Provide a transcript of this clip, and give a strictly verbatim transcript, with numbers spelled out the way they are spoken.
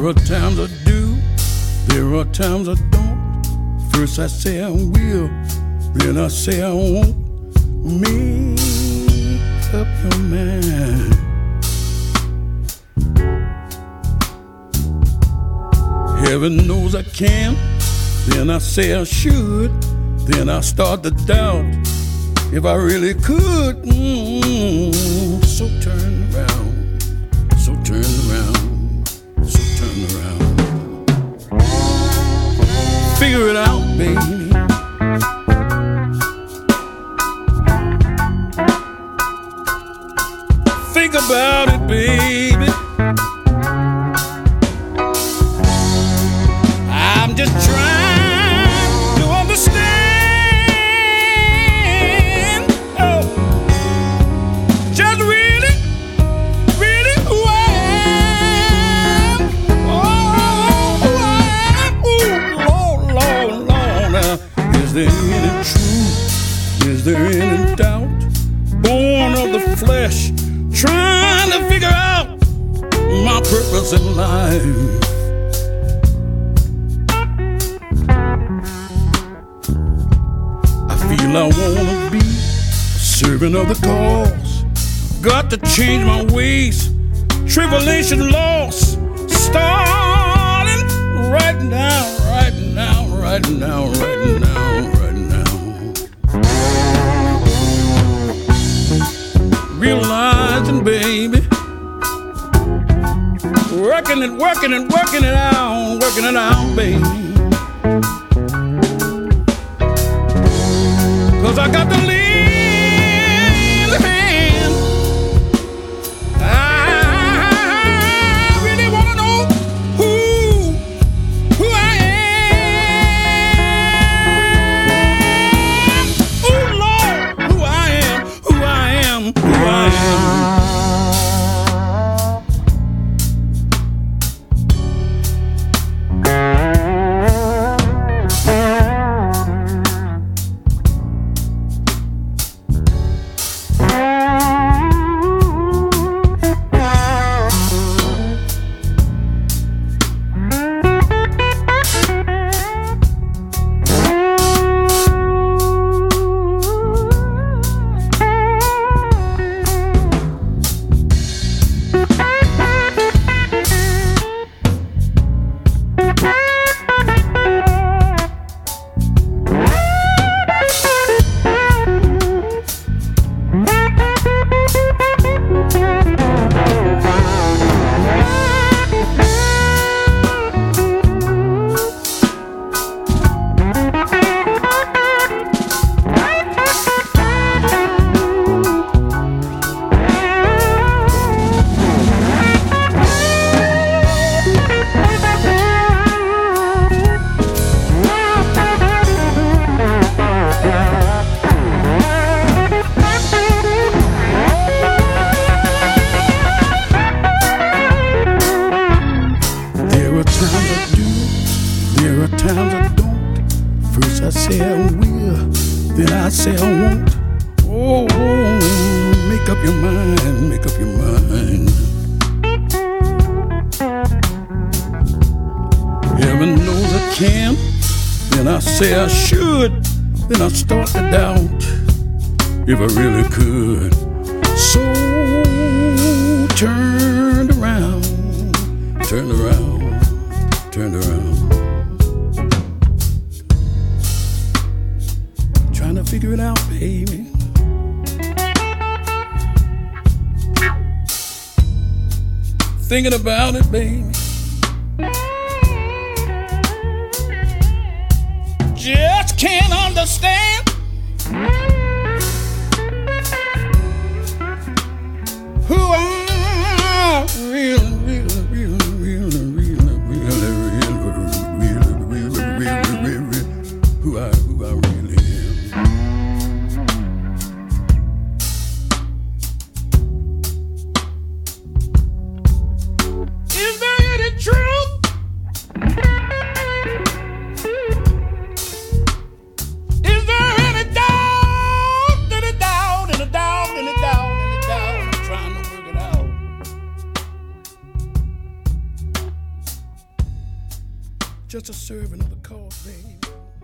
There are times I do, there are times I don't. First I say I will, then I say I won't. Make up your mind. Heaven knows I can, then I say I should, then I start to doubt if I really could. Mm-hmm. So turn around, so turn around, so turn around. Figure it out, baby. Think about it, baby. I'm just trying to understand, oh, just really, really who I am. Oh, who I am. Ooh, Lord, Lord, Lord. Now, is there any truth? Is there any doubt? Born of the flesh, trying to figure out my purpose in life. I wanna be a servant of the cause. Got to change my ways. Tribulation lost. Starting right now, right now, right now, right now, right now. Realizing, baby, working it, working it, working it out, working it out, baby. Cause I got to leave the hand. I really wanna know who, who I am. Oh Lord, who I am, who I am, who I am. Say I should, then I start to doubt if I really could. So turn around, turn around, turn around. Trying to figure it out, baby. Thinking about it, baby. Just can't understand who I really, really, really, really, really, really, really, really, really, really, who I, who I really am. Is there any truth? Is there just a servant of the cause, baby.